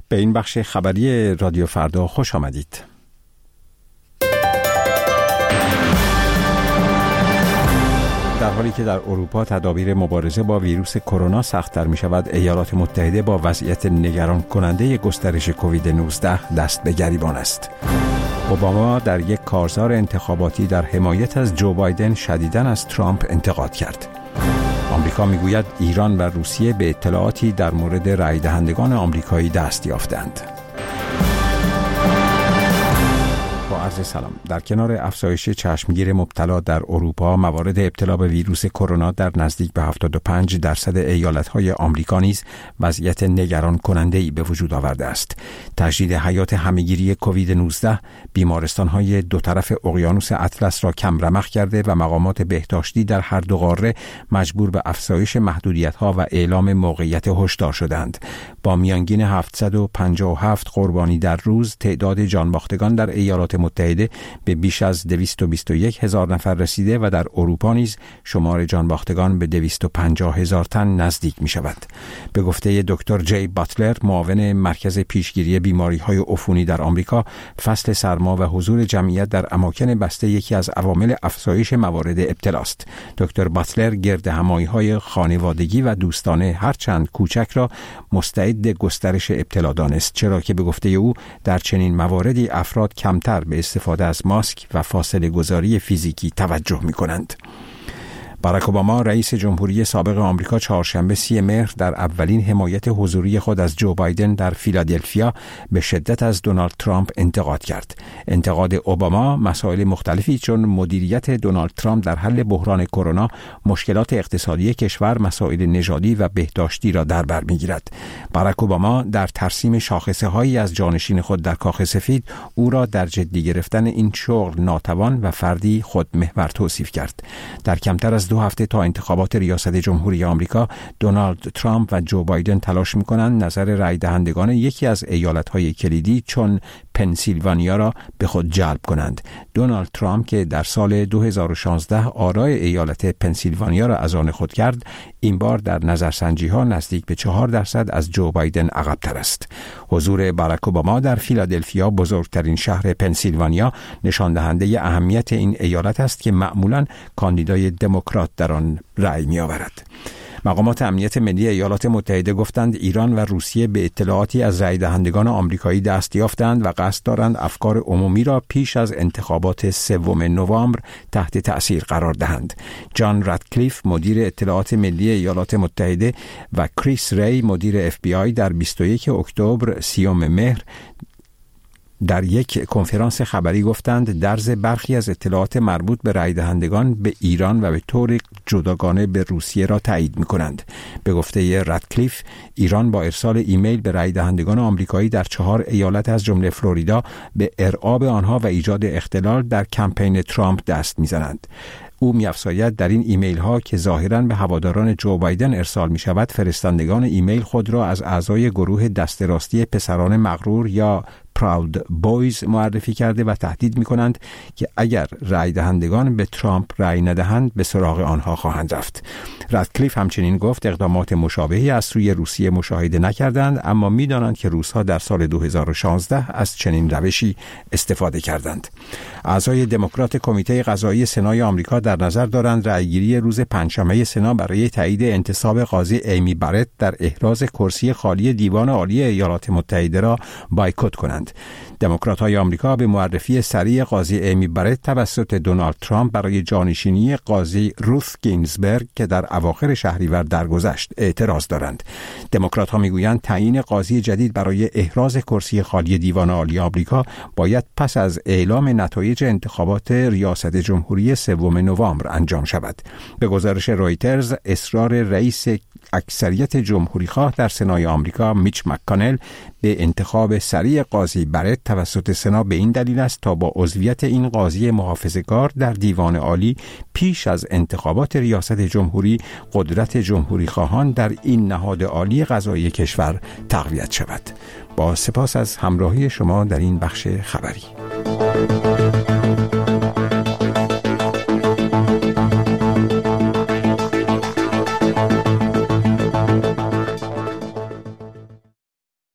به این بخش خبری رادیو فردا خوش آمدید. در حالی که در اروپا تدابیر مبارزه با ویروس کرونا سخت‌تر می‌شود، ایالات متحده با وضعیت نگران کننده گسترش کووید 19 دست به گریبان است. اوباما در یک کارزار انتخاباتی در حمایت از جو بایدن شدیداً از ترامپ انتقاد کرد. آمریکا میگوید ایران و روسیه به اطلاعاتی در مورد رای دهندگان آمریکایی دست یافتند. با عرض سلام. در کنار افزایش چشمگیر مبتلا در اروپا، موارد ابتلا به ویروس کرونا در نزدیک به 75% ایالت‌های آمریکا نیز وضعیت نگران کننده‌ای به وجود آورده است. تجدید حیات همه‌گیری کووید 19 بیمارستان‌های دو طرف اقیانوس اطلس را کم رمق کرده و مقامات بهداشتی در هر دو قاره مجبور به افزایش محدودیت‌ها و اعلام موقعیت هشدار شدند. با میانگین 757 قربانی در روز، تعداد جانباختگان در ایالات متحده به بیش از 221,000 نفر رسیده و در اروپا نیز شمار جانباختگان به 250,000 تن نزدیک می شود. به گفته دکتر جی باتلر، معاون مرکز پیشگیری بیماری‌های عفونی در آمریکا، فصل سرما و حضور جمعیت در اماکن بسته یکی از عوامل افزایش موارد ابتلاست. دکتر باتلر گردهمایی‌های خانوادگی و دوستانه هرچند کوچک را مستعد گسترش ابتلا دانست، چرا که به گفته او در چنین مواردی افراد کمتر به استفاده از ماسک و فاصله گذاری فیزیکی توجه می کنند. باراک اوباما رئیس جمهوری سابق آمریکا چهارشنبه 30 مهر در اولین حمایت حضوری خود از جو بایدن در فیلادلفیا به شدت از دونالد ترامپ انتقاد کرد. انتقاد اوباما مسائل مختلفی چون مدیریت دونالد ترامپ در حل بحران کرونا، مشکلات اقتصادی کشور، مسائل نژادی و بهداشتی را در بر می‌گیرد. باراک اوباما در ترسیم شاخصه‌هایی از جانشین خود در کاخ سفید او را در جدی گرفتن این شغل ناتوان و فردی خودمحور توصیف کرد. در کمتر از 2 هفته تا انتخابات ریاست جمهوری آمریکا، دونالد ترامپ و جو بایدن تلاش می‌کنند نظر رای دهندگان یکی از ایالت‌های کلیدی چون پنسیلوانیا را به خود جلب کنند. دونالد ترامپ که در سال 2016 آرای ایالت پنسیلوانیا را از آن خود کرد، این بار در نظرسنجی‌ها نزدیک به 4% از جو بایدن عقب‌تر است. حضور باراک اوباما در فیلادلفیا، بزرگترین شهر پنسیلوانیا، نشان دهنده اهمیت این ایالت است که معمولاً کاندیدای دموکرات در آن رأی می‌آورد. مقامات امنیت ملی ایالات متحده گفتند ایران و روسیه به اطلاعاتی از رای دهندگان آمریکایی دست یافتند و قصد دارند افکار عمومی را پیش از انتخابات 3 نوامبر تحت تأثیر قرار دهند. جان رادکلیف، مدیر اطلاعات ملی ایالات متحده، و کریس ری، مدیر FBI، در 21 اکتبر 30 مهر در یک کنفرانس خبری گفتند درز برخی از اطلاعات مربوط به رای دهندگان به ایران و به طور جداگانه به روسیه را تایید می‌کنند. به گفته رادکلیف، ایران با ارسال ایمیل به رای دهندگان آمریکایی در 4 ایالت از جمله فلوریدا به ارعاب آنها و ایجاد اختلال در کمپین ترامپ دست می‌زنند. او می‌افزاید در این ایمیل ها که ظاهراً به هواداران جو بایدن ارسال می شود، فرستندگان ایمیل خود را از اعضای گروه دست راستی پسران مغرور یا پراود بویز معرفی کرده و تهدید می کنند که اگر رای دهندگان به ترامپ رای ندهند به سراغ آنها خواهند رفت. رادکلیف همچنین گفت اقدامات مشابهی از سوی روسیه مشاهده نکردند، اما می دانند که روس‌ها در سال 2016 از چنین روشی استفاده کردند. اعضای دموکرات کمیته قضایی سنای آمریکا در نظر دارند رأیگیری روز پنجشنبه سنا برای تایید انتصاب قاضی ایمی بارت در احراز کرسی خالی دیوان عالی ایالات متحده را بایکوت کنند. دموکرات‌های آمریکا به معرفی سریع قاضی ایمی بارت توسط دونالد ترامپ برای جانشینی قاضی روث گینزبرگ که در اواخر شهریور درگذشت اعتراض دارند. دموکرات‌ها میگویند تعیین قاضی جدید برای احراز کرسی خالی دیوان عالی آمریکا باید پس از اعلام نتایج انتخابات ریاست جمهوری 3 نوامبر انجام شود. به گزارش رویترز، اصرار رئیس اکثریت جمهوری‌خواه در سنای آمریکا میچ مک‌کانل به انتخاب سریع قاضی بارت توسط سنا به این دلیل است تا با عضویت این قاضی محافظه‌کار در دیوان عالی پیش از انتخابات ریاست جمهوری قدرت جمهوری‌خواهان در این نهاد عالی قضایی کشور تقویت شود. با سپاس از همراهی شما در این بخش خبری.